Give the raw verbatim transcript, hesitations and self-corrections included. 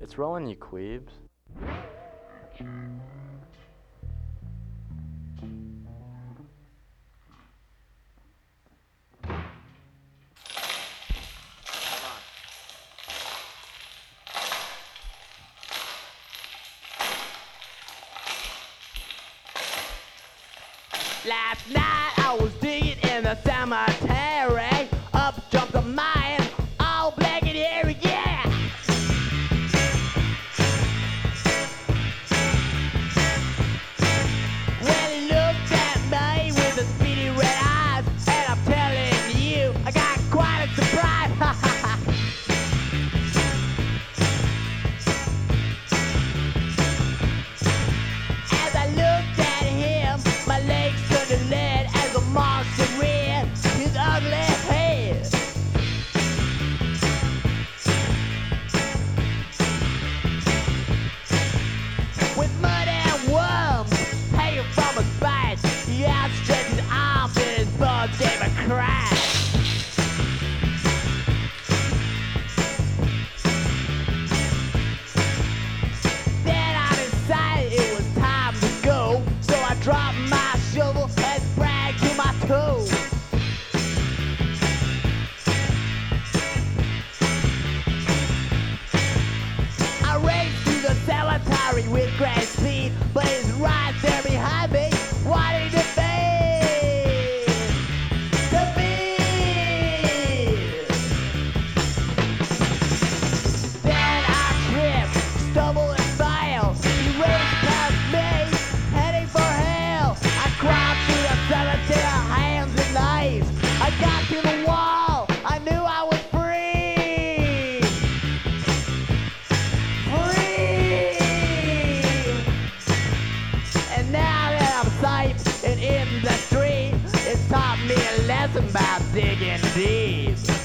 It's rolling, you queebs. Last night I was digging in the cemetery. Up jumped a man, all black and hairy, yeah. Well, he looked at me with his beady red eyes, and I'm telling you, I got quite a surprise. As I looked at him, my legs turned to lead as a monster reared his ugly head. With mud and worms hanging from his back, he outstretched his arms and his butt gave a crack. Then I decided it was time to go, so I dropped my shovel and sprang to my toe. I raced through the cemetery with great speed, but he's right there behind me, wanting to be, to be. Then I tripped, stumbled and fell. He raced past me, heading for hell. I climbed through the cemetery, hands and knives. I got to the wall, I knew I was free. Free. And now that I'm safe and in the street, it's taught me a lesson about digging deep.